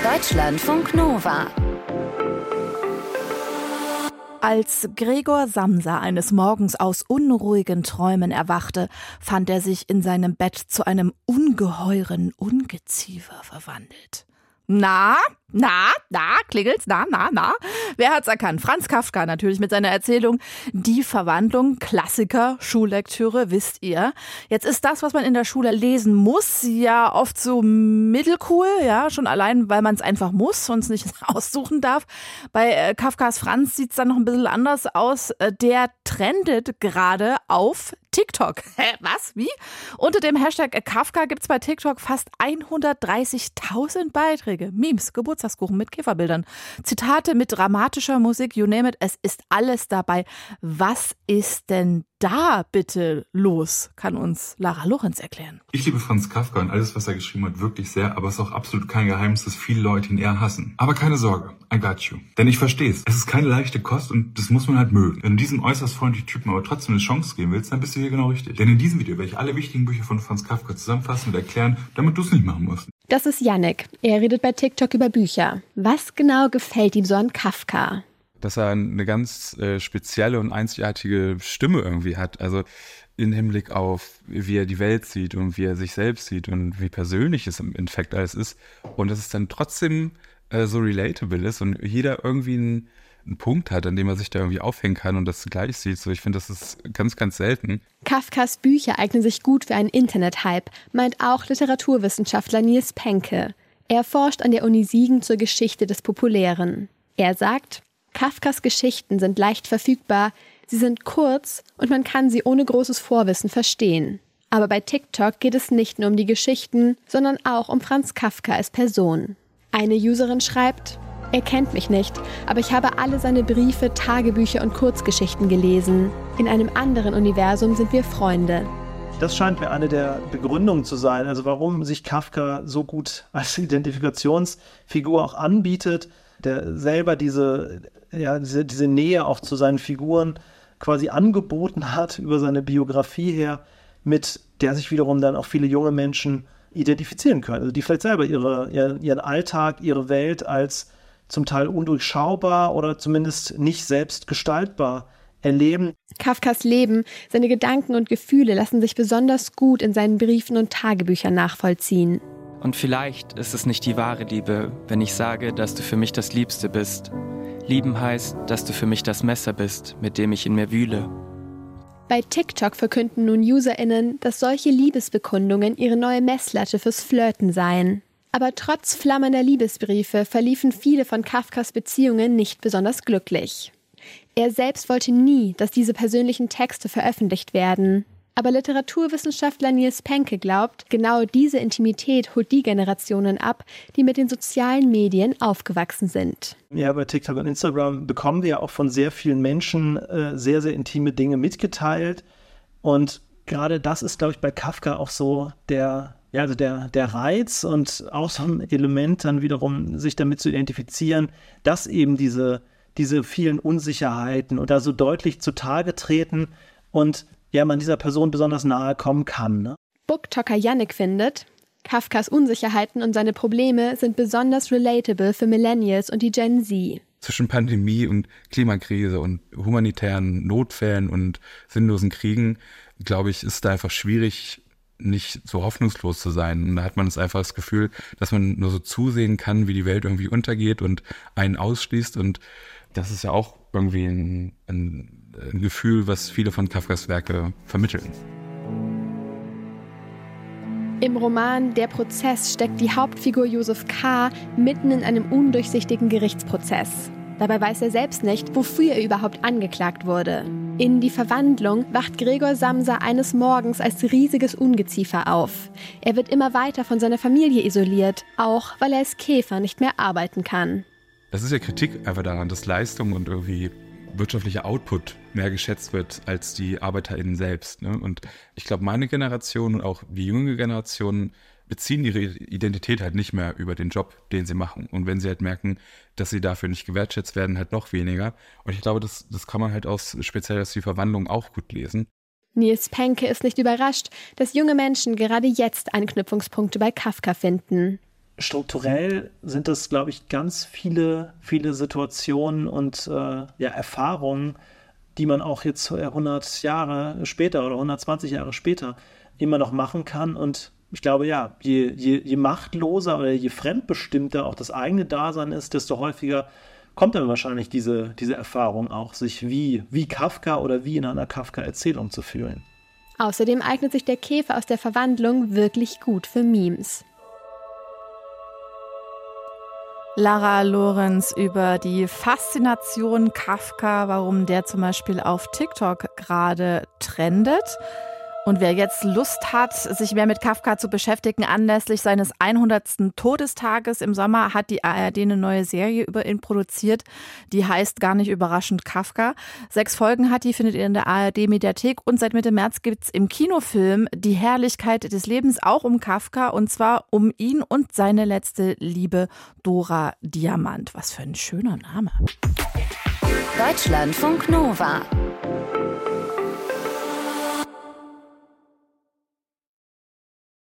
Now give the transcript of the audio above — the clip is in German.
Deutschlandfunk Nova. Als Gregor Samsa eines Morgens aus unruhigen Träumen erwachte, fand er sich in seinem Bett zu einem ungeheuren Ungeziefer verwandelt. Na, klingelt's, na. Wer hat's erkannt? Franz Kafka natürlich mit seiner Erzählung Die Verwandlung, Klassiker, Schullektüre, wisst ihr. Jetzt ist das, was man in der Schule lesen muss, ja oft so mittelcool, ja, schon allein, weil man es einfach muss und es nicht aussuchen darf. Bei Kafkas Franz sieht's dann noch ein bisschen anders aus. Der trendet gerade auf TikTok. Hä, was? Wie? Unter dem Hashtag Kafka gibt's bei TikTok fast 130.000 Beiträge. Memes, Geburtstagskuchen mit Käferbildern, Zitate mit dramatischer Musik, you name it, es ist alles dabei. Was ist denn da bitte los? Kann uns Lara Lorenz erklären. Ich liebe Franz Kafka und alles, was er geschrieben hat, wirklich sehr, aber es ist auch absolut kein Geheimnis, dass viele Leute ihn eher hassen. Aber keine Sorge, I got you. Denn ich verstehe es. Es ist keine leichte Kost und das muss man halt mögen. Wenn du diesem äußerst freundlichen Typen aber trotzdem eine Chance geben willst, dann bist du hier genau richtig. Denn in diesem Video werde ich alle wichtigen Bücher von Franz Kafka zusammenfassen und erklären, damit du es nicht machen musst. Das ist Yannick. Er redet bei TikTok über Bücher. Was genau gefällt ihm so an Kafka? Dass er eine ganz spezielle und einzigartige Stimme irgendwie hat. Also im Hinblick auf, wie er die Welt sieht und wie er sich selbst sieht und wie persönlich es im Endeffekt alles ist. Und dass es dann trotzdem so relatable ist und jeder irgendwie einen Punkt hat, an dem er sich da irgendwie aufhängen kann und das gleich sieht. So, ich finde, das ist ganz, ganz selten. Kafkas Bücher eignen sich gut für einen Internet-Hype, meint auch Literaturwissenschaftler Nils Penke. Er forscht an der Uni Siegen zur Geschichte des Populären. Er sagt, Kafkas Geschichten sind leicht verfügbar, sie sind kurz und man kann sie ohne großes Vorwissen verstehen. Aber bei TikTok geht es nicht nur um die Geschichten, sondern auch um Franz Kafka als Person. Eine Userin schreibt, er kennt mich nicht, aber ich habe alle seine Briefe, Tagebücher und Kurzgeschichten gelesen. In einem anderen Universum sind wir Freunde. Das scheint mir eine der Begründungen zu sein, also warum sich Kafka so gut als Identifikationsfigur auch anbietet, der selber diese Nähe auch zu seinen Figuren quasi angeboten hat über seine Biografie her, mit der sich wiederum dann auch viele junge Menschen identifizieren können. Also die vielleicht selber ihren Alltag, ihre Welt als zum Teil undurchschaubar oder zumindest nicht selbst gestaltbar erleben. Kafkas Leben, seine Gedanken und Gefühle lassen sich besonders gut in seinen Briefen und Tagebüchern nachvollziehen. Und vielleicht ist es nicht die wahre Liebe, wenn ich sage, dass du für mich das Liebste bist. Lieben heißt, dass du für mich das Messer bist, mit dem ich in mir wühle. Bei TikTok verkünden nun UserInnen, dass solche Liebesbekundungen ihre neue Messlatte fürs Flirten seien. Aber trotz flammender Liebesbriefe verliefen viele von Kafkas Beziehungen nicht besonders glücklich. Er selbst wollte nie, dass diese persönlichen Texte veröffentlicht werden. Aber Literaturwissenschaftler Nils Penke glaubt, genau diese Intimität holt die Generationen ab, die mit den sozialen Medien aufgewachsen sind. Ja, bei TikTok und Instagram bekommen wir ja auch von sehr vielen Menschen sehr, sehr intime Dinge mitgeteilt. Und gerade das ist, glaube ich, bei Kafka auch so der Reiz und auch so ein Element dann wiederum, sich damit zu identifizieren, dass eben diese vielen Unsicherheiten und da so deutlich zutage treten und man dieser Person besonders nahe kommen kann. Ne? Booktalker Yannick findet, Kafkas Unsicherheiten und seine Probleme sind besonders relatable für Millennials und die Gen Z. Zwischen Pandemie und Klimakrise und humanitären Notfällen und sinnlosen Kriegen, glaube ich, ist da einfach schwierig, nicht so hoffnungslos zu sein. Und da hat man einfach das Gefühl, dass man nur so zusehen kann, wie die Welt irgendwie untergeht und einen ausschließt. Und das ist ja auch irgendwie ein Gefühl, was viele von Kafkas Werke vermitteln. Im Roman Der Prozess steckt die Hauptfigur Josef K. mitten in einem undurchsichtigen Gerichtsprozess. Dabei weiß er selbst nicht, wofür er überhaupt angeklagt wurde. In Die Verwandlung wacht Gregor Samsa eines Morgens als riesiges Ungeziefer auf. Er wird immer weiter von seiner Familie isoliert, auch weil er als Käfer nicht mehr arbeiten kann. Das ist ja Kritik einfach daran, dass Leistung und irgendwie wirtschaftlicher Output mehr geschätzt wird als die ArbeiterInnen selbst. Ne? Und ich glaube, meine Generation und auch die junge Generation beziehen ihre Identität halt nicht mehr über den Job, den sie machen. Und wenn sie halt merken, dass sie dafür nicht gewertschätzt werden, halt noch weniger. Und ich glaube, das kann man halt speziell aus Die Verwandlung auch gut lesen. Nils Penke ist nicht überrascht, dass junge Menschen gerade jetzt Anknüpfungspunkte bei Kafka finden. strukturell sind das, glaube ich, ganz viele Situationen und Erfahrungen, die man auch jetzt 100 Jahre später oder 120 Jahre später immer noch machen kann. Und ich glaube, ja, je machtloser oder je fremdbestimmter auch das eigene Dasein ist, desto häufiger kommt dann wahrscheinlich diese Erfahrung auch, sich wie Kafka oder wie in einer Kafka-Erzählung zu fühlen. Außerdem eignet sich der Käfer aus der Verwandlung wirklich gut für Memes. Lara Lorenz über die Faszination Kafka, warum der zum Beispiel auf TikTok gerade trendet. Und wer jetzt Lust hat, sich mehr mit Kafka zu beschäftigen, anlässlich seines 100. Todestages im Sommer hat die ARD eine neue Serie über ihn produziert. Die heißt gar nicht überraschend Kafka. 6 Folgen hat die, findet ihr in der ARD-Mediathek. Und seit Mitte März gibt's im Kinofilm Die Herrlichkeit des Lebens auch um Kafka. Und zwar um ihn und seine letzte Liebe, Dora Diamant. Was für ein schöner Name. Deutschlandfunk Nova.